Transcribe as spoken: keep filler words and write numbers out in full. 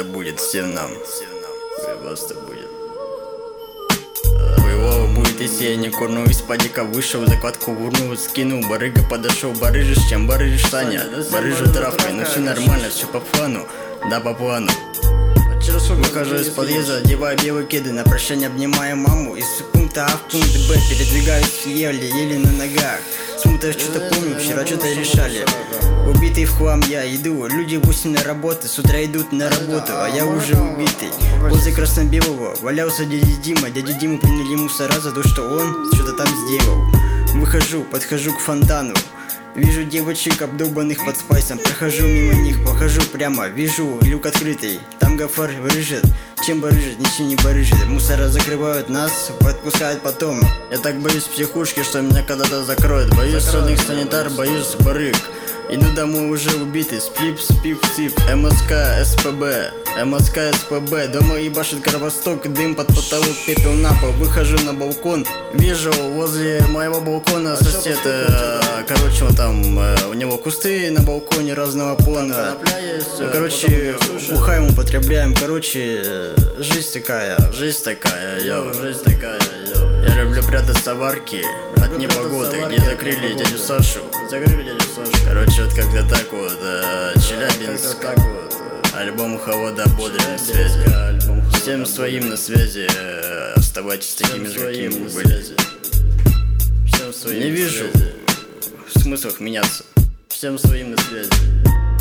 Хуевасто будет всем нам. Хуевасто будет. Хуево будет, если я не курну. Из падика вышел, закладку вурнул, скинул. Барыга подошел, барыжишь, чем барыжишь, Саня? Барыжу травкой, ну все нормально, все по плану. Да, по плану. Выхожу из подъезда, одеваю белые кеды, на прощание обнимаю маму. Из пункта А в пункт Б передвигаюсь еле, еле на ногах. Смутно я что-то помню, вчера что-то решали. Убитый в хлам я иду, люди восемь на работу, с утра идут на работу, а я уже убитый. Возле красно-белого валялся дядя Дима, дядю Диму приняли мусора за то, что он что-то там сделал. Выхожу, подхожу к фонтану. Вижу девочек, обдолбанных под спайсом. Прохожу мимо них, похожу прямо. Вижу люк открытый, там гафар рыжит. Чем барыжит, ничего не барыжит. Мусора закрывают нас, подпускают потом. Я так боюсь психушки, что меня когда-то закроют. Боюсь родных санитар, боюсь барыг. Иду домой уже убитый, сплип, спип, сип. МСК, СПБ, МСК, СПБ. Дома ебашит кровосток, дым под потолок, пепел на пол. Выхожу на балкон, вижу возле моего балкона сосед. э, Короче, он там, э, у него кусты на балконе разного плана. Короче, бухаем, употребляем. Короче, э, жизнь такая, жизнь такая, йоу, жизнь такая, йоу. Я люблю прятаться в арке от непогоды, где закрыли дядю Сашу. Закрыли дядю Сашу. Короче, вот как-то так вот, э, Челябинск, так вот, э, альбом Холода бодрый на связи. Всем своим на связи, э, оставайтесь такими же, какими вы были. Всем своим. Не вижу в смыслах меняться. Всем своим на связи.